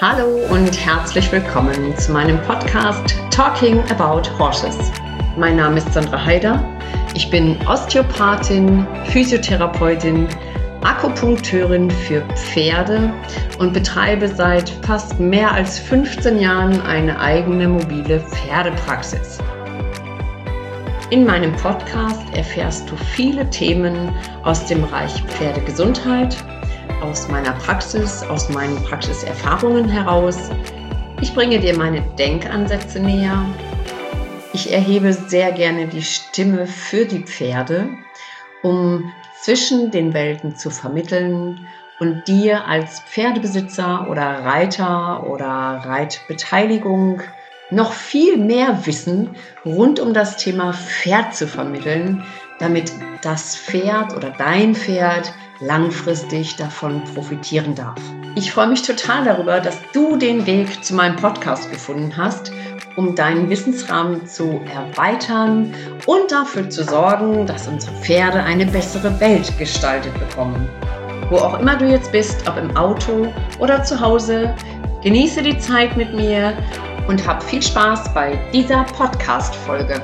Hallo und herzlich willkommen zu meinem Podcast Talking About Horses. Mein Name ist Sandra Heider. Ich bin Osteopathin, Physiotherapeutin, Akupunkteurin für Pferde und betreibe seit fast mehr als 15 Jahren eine eigene mobile Pferdepraxis. In meinem Podcast erfährst du viele Themen aus dem Bereich Pferdegesundheit, aus meiner Praxis, aus meinen Praxiserfahrungen heraus. Ich bringe dir meine Denkansätze näher. Ich erhebe sehr gerne die Stimme für die Pferde, um zwischen den Welten zu vermitteln und dir als Pferdebesitzer oder Reiter oder Reitbeteiligung noch viel mehr Wissen rund um das Thema Pferd zu vermitteln, damit das Pferd oder dein Pferd langfristig davon profitieren darf. Ich freue mich total darüber, dass du den Weg zu meinem Podcast gefunden hast, um deinen Wissensrahmen zu erweitern und dafür zu sorgen, dass unsere Pferde eine bessere Welt gestaltet bekommen. Wo auch immer du jetzt bist, ob im Auto oder zu Hause, genieße die Zeit mit mir und hab viel Spaß bei dieser Podcast-Folge.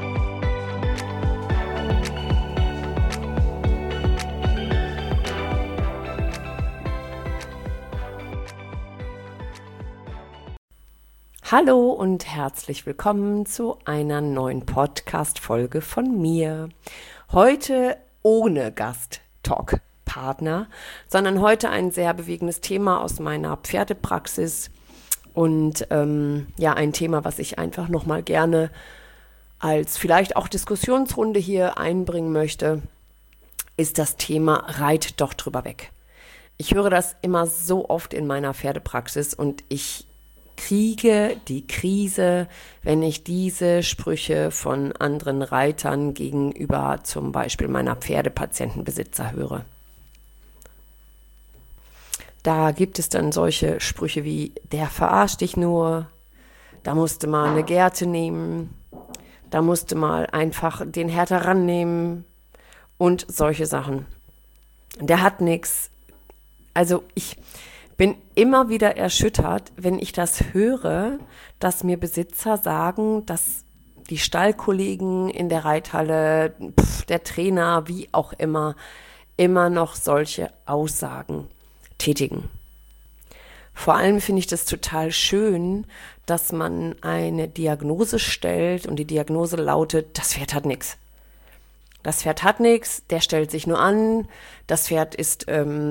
Hallo und herzlich willkommen zu einer neuen Podcast-Folge von mir. Heute ohne Gast-Talk-Partner, sondern heute ein sehr bewegendes Thema aus meiner Pferdepraxis und ein Thema, was ich einfach nochmal gerne als vielleicht auch Diskussionsrunde hier einbringen möchte, ist das Thema Reit doch drüber weg. Ich höre das immer so oft in meiner Pferdepraxis und ich kriege die Krise, wenn ich diese Sprüche von anderen Reitern gegenüber zum Beispiel meiner Pferdepatientenbesitzer höre. Da gibt es dann solche Sprüche wie, der verarscht dich nur, da musste mal eine Gerte nehmen, da musste mal einfach den Härter rannehmen und solche Sachen. Der hat nichts. Also ich bin immer wieder erschüttert, wenn ich das höre, dass mir Besitzer sagen, dass die Stallkollegen in der Reithalle, der Trainer, wie auch immer noch solche Aussagen tätigen. Vor allem finde ich das total schön, dass man eine Diagnose stellt und die Diagnose lautet, das Pferd hat nichts. Das Pferd hat nichts, der stellt sich nur an, das Pferd ist,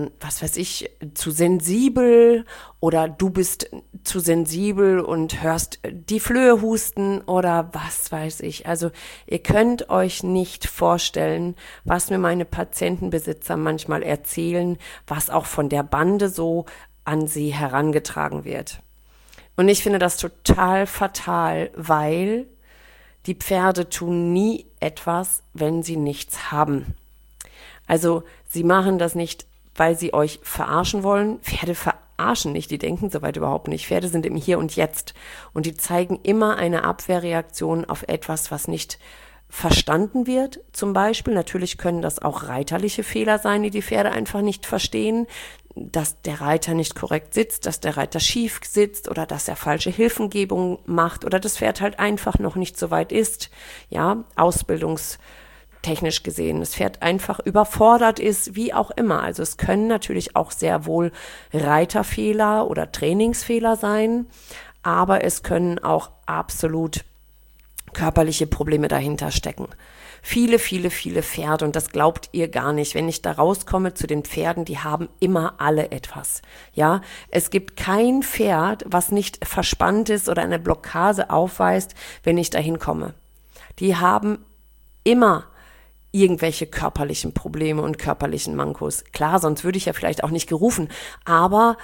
zu sensibel oder du bist zu sensibel und hörst die Flöhe husten oder was weiß ich. Also ihr könnt euch nicht vorstellen, was mir meine Patientenbesitzer manchmal erzählen, was auch von der Bande so an sie herangetragen wird. Und ich finde das total fatal, weil die Pferde tun nie etwas, wenn sie nichts haben. Also sie machen das nicht, weil sie euch verarschen wollen. Pferde verarschen nicht, die denken soweit überhaupt nicht. Pferde sind im Hier und Jetzt und die zeigen immer eine Abwehrreaktion auf etwas, was nicht verstanden wird. Zum Beispiel, natürlich können das auch reiterliche Fehler sein, die Pferde einfach nicht verstehen, dass der Reiter nicht korrekt sitzt, dass der Reiter schief sitzt oder dass er falsche Hilfengebung macht oder das Pferd halt einfach noch nicht so weit ist, ja, ausbildungstechnisch gesehen, das Pferd einfach überfordert ist, wie auch immer. Also es können natürlich auch sehr wohl Reiterfehler oder Trainingsfehler sein, aber es können auch absolut körperliche Probleme dahinter stecken. Viele Pferde, und das glaubt ihr gar nicht, wenn ich da rauskomme zu den Pferden, die haben immer alle etwas. Ja, es gibt kein Pferd, was nicht verspannt ist oder eine Blockade aufweist, wenn ich da hinkomme. Die haben immer irgendwelche körperlichen Probleme und körperlichen Mankos. Klar, sonst würde ich ja vielleicht auch nicht gerufen, aber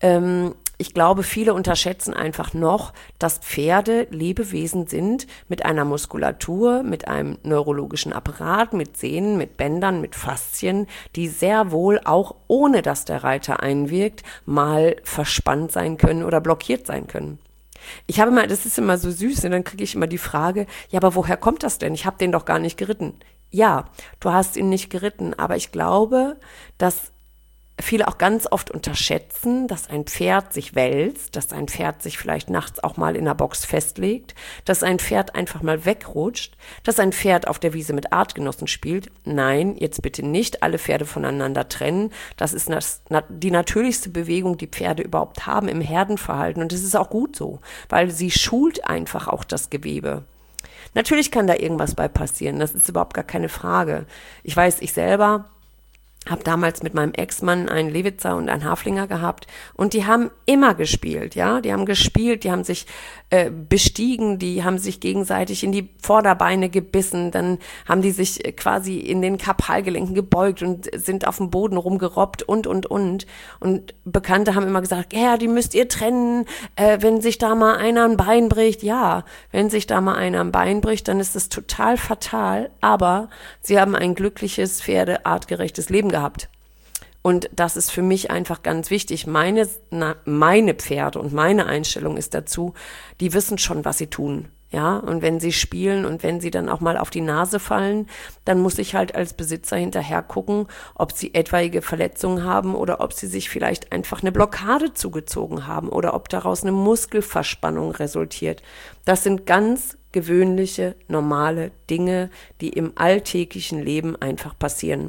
ich glaube, viele unterschätzen einfach noch, dass Pferde Lebewesen sind mit einer Muskulatur, mit einem neurologischen Apparat, mit Sehnen, mit Bändern, mit Faszien, die sehr wohl auch ohne dass der Reiter einwirkt, mal verspannt sein können oder blockiert sein können. Das ist immer so süß, und dann kriege ich immer die Frage, ja, aber woher kommt das denn? Ich habe den doch gar nicht geritten. Ja, du hast ihn nicht geritten, aber ich glaube, dass viele auch ganz oft unterschätzen, dass ein Pferd sich wälzt, dass ein Pferd sich vielleicht nachts auch mal in der Box festlegt, dass ein Pferd einfach mal wegrutscht, dass ein Pferd auf der Wiese mit Artgenossen spielt. Nein, jetzt bitte nicht alle Pferde voneinander trennen. Das ist die natürlichste Bewegung, die Pferde überhaupt haben im Herdenverhalten. Und das ist auch gut so, weil sie schult einfach auch das Gewebe. Natürlich kann da irgendwas bei passieren, das ist überhaupt gar keine Frage. Ich weiß, ich selber habe damals mit meinem Ex-Mann einen Lewitzer und einen Haflinger gehabt und die haben immer gespielt, ja, die haben gespielt, die haben sich bestiegen, die haben sich gegenseitig in die Vorderbeine gebissen, dann haben die sich quasi in den Karpalgelenken gebeugt und sind auf dem Boden rumgerobbt und. Und Bekannte haben immer gesagt, ja, die müsst ihr trennen, wenn sich da mal einer ein Bein bricht. Ja, wenn sich da mal einer ein Bein bricht, dann ist das total fatal, aber sie haben ein glückliches, pferdeartgerechtes Leben gehabt. Und das ist für mich einfach ganz wichtig. Meine Pferde und meine Einstellung ist dazu, die wissen schon, was sie tun. Ja, und wenn sie spielen und wenn sie dann auch mal auf die Nase fallen, dann muss ich halt als Besitzer hinterher gucken, ob sie etwaige Verletzungen haben oder ob sie sich vielleicht einfach eine Blockade zugezogen haben oder ob daraus eine Muskelverspannung resultiert. Das sind ganz gewöhnliche, normale Dinge, die im alltäglichen Leben einfach passieren.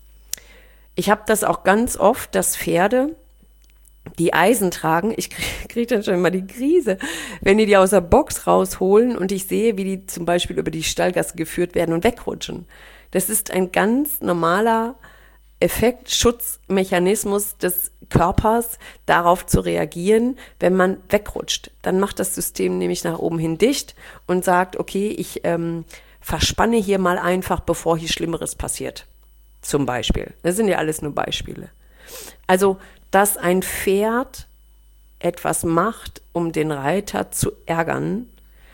Ich habe das auch ganz oft, dass Pferde, die Eisen tragen, ich kriege dann schon immer die Krise, wenn die aus der Box rausholen und ich sehe, wie die zum Beispiel über die Stallgasse geführt werden und wegrutschen. Das ist ein ganz normaler Effekt, Schutzmechanismus des Körpers, darauf zu reagieren, wenn man wegrutscht. Dann macht das System nämlich nach oben hin dicht und sagt, okay, ich verspanne hier mal einfach, bevor hier Schlimmeres passiert. Zum Beispiel. Das sind ja alles nur Beispiele. Also, dass ein Pferd etwas macht, um den Reiter zu ärgern,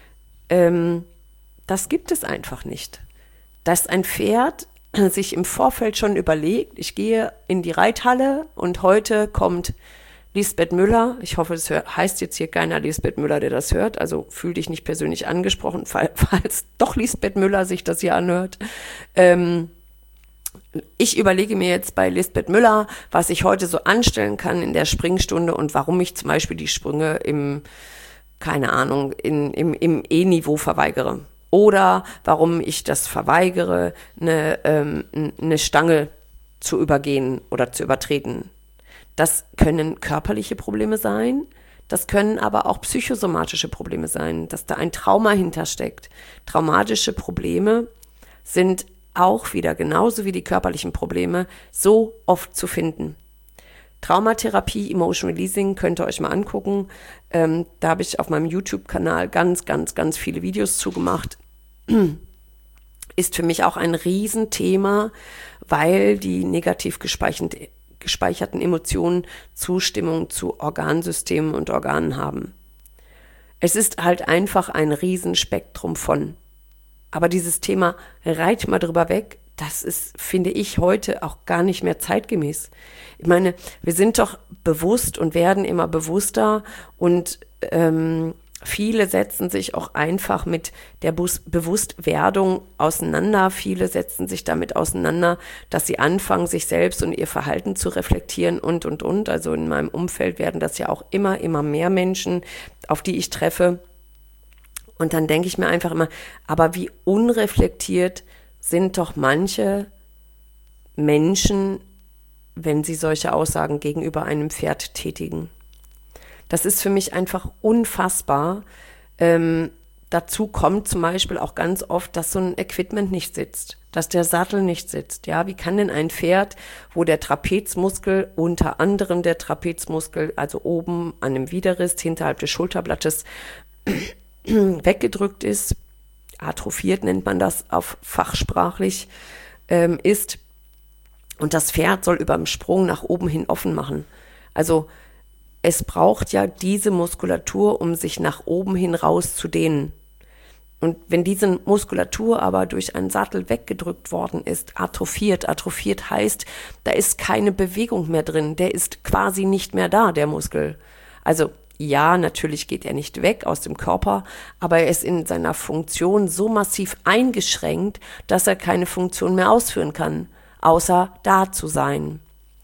das gibt es einfach nicht. Dass ein Pferd sich im Vorfeld schon überlegt, ich gehe in die Reithalle und heute kommt Lisbeth Müller, ich hoffe, es heißt jetzt hier keiner Lisbeth Müller, der das hört, also fühl dich nicht persönlich angesprochen, falls doch Lisbeth Müller sich das hier anhört, ich überlege mir jetzt bei Lisbeth Müller, was ich heute so anstellen kann in der Springstunde und warum ich zum Beispiel die Sprünge im E-Niveau verweigere. Oder warum ich das verweigere, eine Stange zu übergehen oder zu übertreten. Das können körperliche Probleme sein, das können aber auch psychosomatische Probleme sein, dass da ein Trauma hintersteckt. Traumatische Probleme sind auch wieder genauso wie die körperlichen Probleme so oft zu finden. Traumatherapie, Emotion Releasing könnt ihr euch mal angucken. Da habe ich auf meinem YouTube-Kanal ganz viele Videos zugemacht. Ist für mich auch ein Riesenthema, weil die negativ gespeicherten Emotionen Zustimmung zu Organsystemen und Organen haben. Es ist halt einfach ein Riesenspektrum von. Aber dieses Thema, reit mal drüber weg, das ist, finde ich, heute auch gar nicht mehr zeitgemäß. Ich meine, wir sind doch bewusst und werden immer bewusster und viele setzen sich auch einfach mit der Bewusstwerdung auseinander. Viele setzen sich damit auseinander, dass sie anfangen, sich selbst und ihr Verhalten zu reflektieren und. Also in meinem Umfeld werden das ja auch immer mehr Menschen, auf die ich treffe. Und dann denke ich mir einfach immer, aber wie unreflektiert sind doch manche Menschen, wenn sie solche Aussagen gegenüber einem Pferd tätigen. Das ist für mich einfach unfassbar. Dazu kommt zum Beispiel auch ganz oft, dass so ein Equipment nicht sitzt, dass der Sattel nicht sitzt. Ja, wie kann denn ein Pferd, wo der Trapezmuskel, unter anderem der Trapezmuskel, also oben an dem Widerrist, hinterhalb des Schulterblattes, weggedrückt ist, atrophiert nennt man das auf fachsprachlich, ist, und das Pferd soll über dem Sprung nach oben hin offen machen. Also es braucht ja diese Muskulatur, um sich nach oben hin rauszudehnen. Und wenn diese Muskulatur aber durch einen Sattel weggedrückt worden ist, atrophiert heißt, da ist keine Bewegung mehr drin, der ist quasi nicht mehr da, der Muskel. Also ja, natürlich geht er nicht weg aus dem Körper, aber er ist in seiner Funktion so massiv eingeschränkt, dass er keine Funktion mehr ausführen kann, außer da zu sein.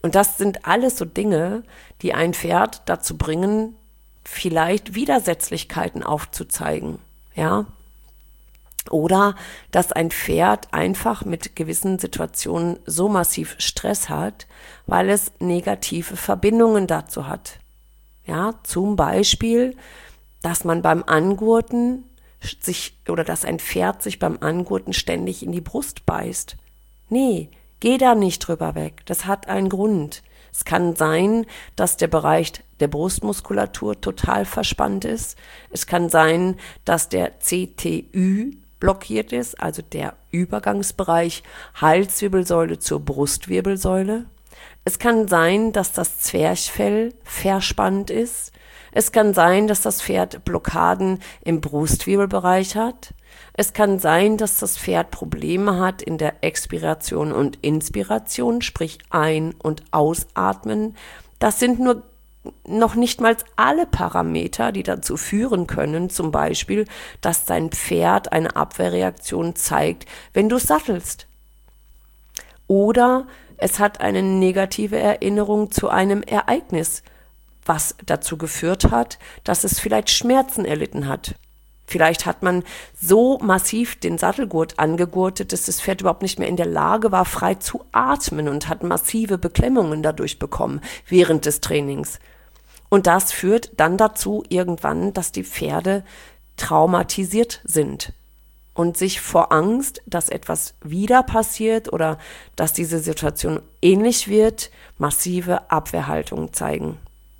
Und das sind alles so Dinge, die ein Pferd dazu bringen, vielleicht Widersetzlichkeiten aufzuzeigen, ja. Oder dass ein Pferd einfach mit gewissen Situationen so massiv Stress hat, weil es negative Verbindungen dazu hat. Ja, zum Beispiel, dass man beim Angurten dass ein Pferd sich beim Angurten ständig in die Brust beißt. Nee, geh da nicht drüber weg. Das hat einen Grund. Es kann sein, dass der Bereich der Brustmuskulatur total verspannt ist. Es kann sein, dass der CTÜ blockiert ist, also der Übergangsbereich Halswirbelsäule zur Brustwirbelsäule. Es kann sein, dass das Zwerchfell verspannt ist. Es kann sein, dass das Pferd Blockaden im Brustwirbelbereich hat. Es kann sein, dass das Pferd Probleme hat in der Expiration und Inspiration, sprich Ein- und Ausatmen. Das sind nur noch nicht mal alle Parameter, die dazu führen können, zum Beispiel, dass dein Pferd eine Abwehrreaktion zeigt, wenn du sattelst. Oder es hat eine negative Erinnerung zu einem Ereignis, was dazu geführt hat, dass es vielleicht Schmerzen erlitten hat. Vielleicht hat man so massiv den Sattelgurt angegurtet, dass das Pferd überhaupt nicht mehr in der Lage war, frei zu atmen und hat massive Beklemmungen dadurch bekommen während des Trainings. Und das führt dann dazu irgendwann, dass die Pferde traumatisiert sind und sich vor Angst, dass etwas wieder passiert oder dass diese Situation ähnlich wird, massive Abwehrhaltung zeigen.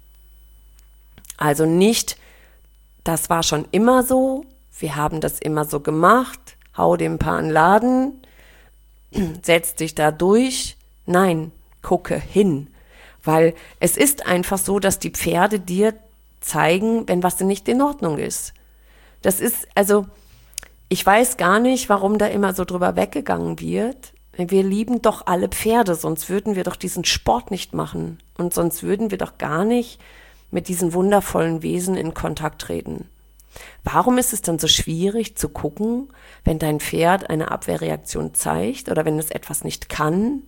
Also nicht, das war schon immer so, wir haben das immer so gemacht, hau dem Paar in den Laden, setz dich da durch. Nein, gucke hin. Weil es ist einfach so, dass die Pferde dir zeigen, wenn was nicht in Ordnung ist. Das ist, also, ich weiß gar nicht, warum da immer so drüber weggegangen wird. Wir lieben doch alle Pferde, sonst würden wir doch diesen Sport nicht machen. Und sonst würden wir doch gar nicht mit diesen wundervollen Wesen in Kontakt treten. Warum ist es dann so schwierig zu gucken, wenn dein Pferd eine Abwehrreaktion zeigt oder wenn es etwas nicht kann,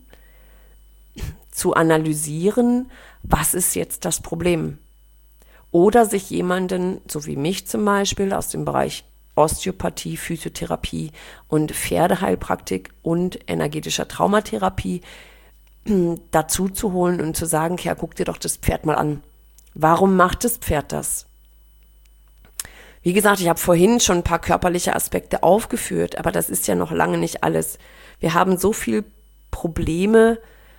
zu analysieren, was ist jetzt das Problem? Oder sich jemanden, so wie mich zum Beispiel, aus dem Bereich Osteopathie, Physiotherapie und Pferdeheilpraktik und energetischer Traumatherapie dazu zu holen und zu sagen, ja, guck dir doch das Pferd mal an. Warum macht das Pferd das? Wie gesagt, ich habe vorhin schon ein paar körperliche Aspekte aufgeführt, aber das ist ja noch lange nicht alles. Wir haben so viele Probleme,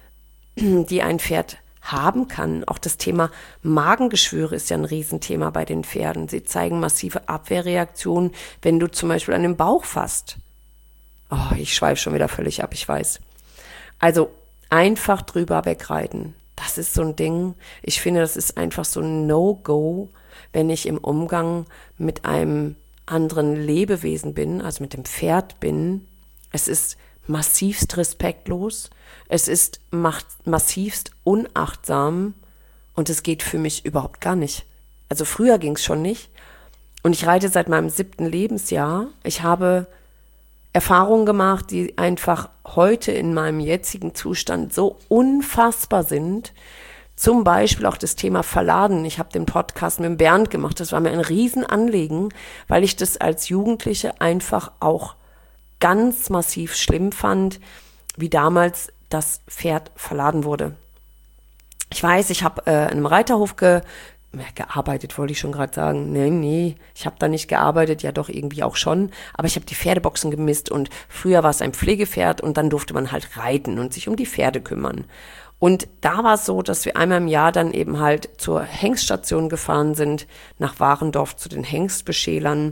die ein Pferd haben kann. Auch das Thema Magengeschwüre ist ja ein Riesenthema bei den Pferden. Sie zeigen massive Abwehrreaktionen, wenn du zum Beispiel an den Bauch fasst. Oh, ich schweife schon wieder völlig ab, ich weiß. Also einfach drüber wegreiten. Das ist so ein Ding, ich finde, das ist einfach so ein No-Go, wenn ich im Umgang mit einem anderen Lebewesen bin, also mit dem Pferd bin. Es ist massivst respektlos, es ist massivst unachtsam und es geht für mich überhaupt gar nicht. Also früher ging es schon nicht und ich reite seit meinem 7. Lebensjahr. Ich habe Erfahrungen gemacht, die einfach heute in meinem jetzigen Zustand so unfassbar sind. Zum Beispiel auch das Thema Verladen. Ich habe den Podcast mit dem Bernd gemacht. Das war mir ein Riesenanliegen, weil ich das als Jugendliche einfach auch ganz massiv schlimm fand, wie damals das Pferd verladen wurde. Ich weiß, ich habe an einem Reiterhof gearbeitet, wollte ich schon gerade sagen. Nee, ich habe da nicht gearbeitet, ja doch irgendwie auch schon, aber ich habe die Pferdeboxen gemisst und früher war es ein Pflegepferd und dann durfte man halt reiten und sich um die Pferde kümmern. Und da war es so, dass wir einmal im Jahr dann eben halt zur Hengststation gefahren sind, nach Warendorf zu den Hengstbeschälern.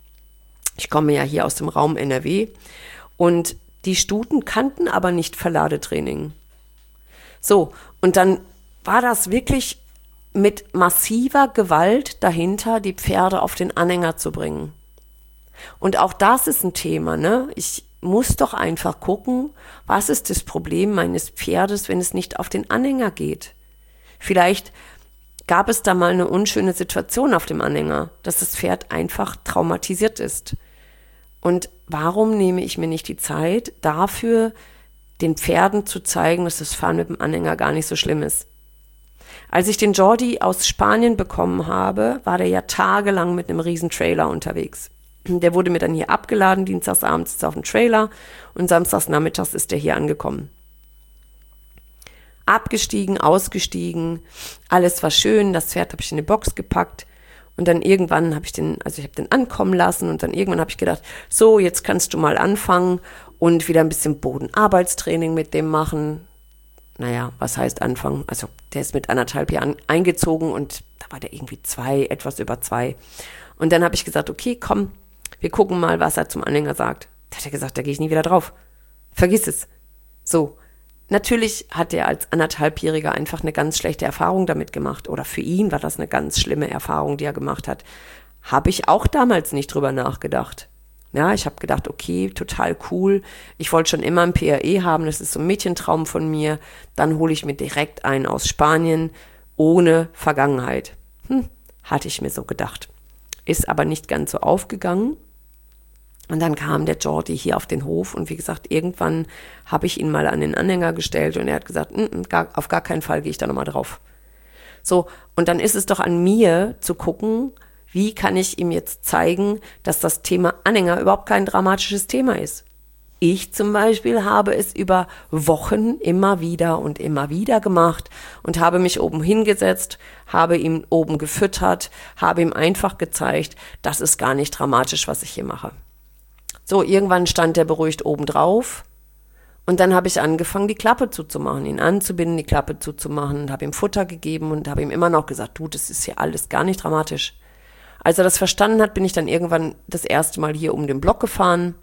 Ich komme ja hier aus dem Raum NRW und die Stuten kannten aber nicht Verladetraining. So, und dann war das wirklich mit massiver Gewalt dahinter, die Pferde auf den Anhänger zu bringen. Und auch das ist ein Thema, ne? Ich muss doch einfach gucken, was ist das Problem meines Pferdes, wenn es nicht auf den Anhänger geht. Vielleicht gab es da mal eine unschöne Situation auf dem Anhänger, dass das Pferd einfach traumatisiert ist. Und warum nehme ich mir nicht die Zeit, dafür den Pferden zu zeigen, dass das Fahren mit dem Anhänger gar nicht so schlimm ist. Als ich den Jordi aus Spanien bekommen habe, war der ja tagelang mit einem riesen Trailer unterwegs. Der wurde mir dann hier abgeladen, dienstagsabends ist er auf dem Trailer und samstagsnachmittags ist er hier angekommen. Abgestiegen, ausgestiegen, alles war schön, das Pferd habe ich in eine Box gepackt und dann irgendwann habe ich den ankommen lassen und dann irgendwann habe ich gedacht, so, jetzt kannst du mal anfangen und wieder ein bisschen Bodenarbeitstraining mit dem machen. Naja, was heißt anfangen? Also der ist mit 1,5 Jahren eingezogen und da war der irgendwie etwas über 2. Und dann habe ich gesagt, okay, komm, wir gucken mal, was er zum Anhänger sagt. Da hat er gesagt, da gehe ich nie wieder drauf. Vergiss es. So. Natürlich hat er als 1,5-Jähriger einfach eine ganz schlechte Erfahrung damit gemacht. Oder für ihn war das eine ganz schlimme Erfahrung, die er gemacht hat. Habe ich auch damals nicht drüber nachgedacht. Ja, ich habe gedacht, okay, total cool. Ich wollte schon immer ein PRE haben, das ist so ein Mädchentraum von mir. Dann hole ich mir direkt einen aus Spanien, ohne Vergangenheit. Hatte ich mir so gedacht. Ist aber nicht ganz so aufgegangen. Und dann kam der Jordi hier auf den Hof und wie gesagt, irgendwann habe ich ihn mal an den Anhänger gestellt und er hat gesagt, auf gar keinen Fall gehe ich da nochmal drauf. So, und dann ist es doch an mir zu gucken, wie kann ich ihm jetzt zeigen, dass das Thema Anhänger überhaupt kein dramatisches Thema ist. Ich zum Beispiel habe es über Wochen immer wieder gemacht und habe mich oben hingesetzt, habe ihn oben gefüttert, habe ihm einfach gezeigt, das ist gar nicht dramatisch, was ich hier mache. So, irgendwann stand er beruhigt oben drauf und dann habe ich angefangen, die Klappe zuzumachen, ihn anzubinden, die Klappe zuzumachen und habe ihm Futter gegeben und habe ihm immer noch gesagt, du, das ist hier alles gar nicht dramatisch. Als er das verstanden hat, bin ich dann irgendwann das erste Mal hier um den Block gefahren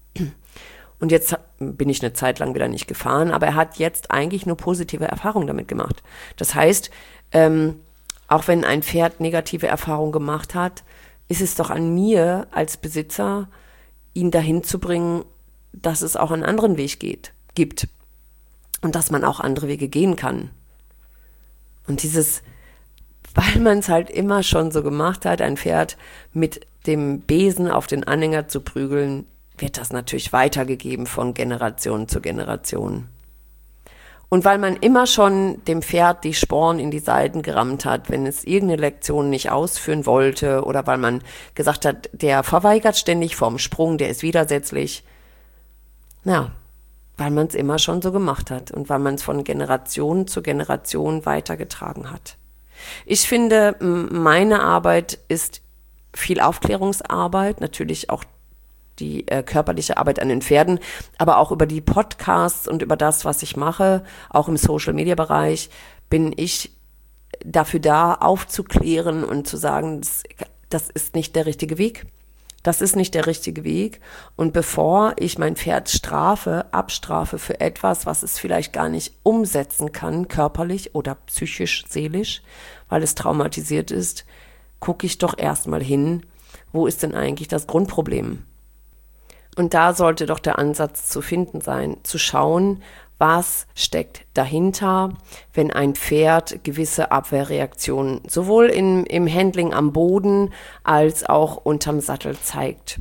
und jetzt bin ich eine Zeit lang wieder nicht gefahren, aber er hat jetzt eigentlich nur positive Erfahrungen damit gemacht. Das heißt, auch wenn ein Pferd negative Erfahrungen gemacht hat, ist es doch an mir als Besitzer, ihn dahin zu bringen, dass es auch einen anderen Weg gibt und dass man auch andere Wege gehen kann. Und weil man es halt immer schon so gemacht hat, ein Pferd mit dem Besen auf den Anhänger zu prügeln, wird das natürlich weitergegeben von Generation zu Generation. Und weil man immer schon dem Pferd die Sporen in die Seiten gerammt hat, wenn es irgendeine Lektion nicht ausführen wollte oder weil man gesagt hat, der verweigert ständig vorm Sprung, der ist widersetzlich. Ja, weil man es immer schon so gemacht hat und weil man es von Generation zu Generation weitergetragen hat. Ich finde, meine Arbeit ist viel Aufklärungsarbeit, natürlich auch die körperliche Arbeit an den Pferden, aber auch über die Podcasts und über das, was ich mache, auch im Social-Media-Bereich, bin ich dafür da, aufzuklären und zu sagen, das ist nicht der richtige Weg. Das ist nicht der richtige Weg. Und bevor ich mein Pferd abstrafe für etwas, was es vielleicht gar nicht umsetzen kann, körperlich oder psychisch, seelisch, weil es traumatisiert ist, gucke ich doch erstmal hin, wo ist denn eigentlich das Grundproblem? Und da sollte doch der Ansatz zu finden sein, zu schauen, was steckt dahinter, wenn ein Pferd gewisse Abwehrreaktionen sowohl im Handling am Boden als auch unterm Sattel zeigt.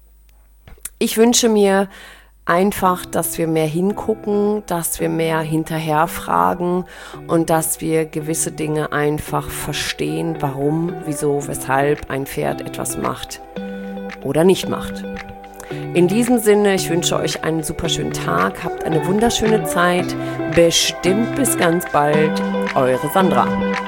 Ich wünsche mir einfach, dass wir mehr hingucken, dass wir mehr hinterherfragen und dass wir gewisse Dinge einfach verstehen, warum, wieso, weshalb ein Pferd etwas macht oder nicht macht. In diesem Sinne, ich wünsche euch einen super schönen Tag, habt eine wunderschöne Zeit, bestimmt bis ganz bald, eure Sandra.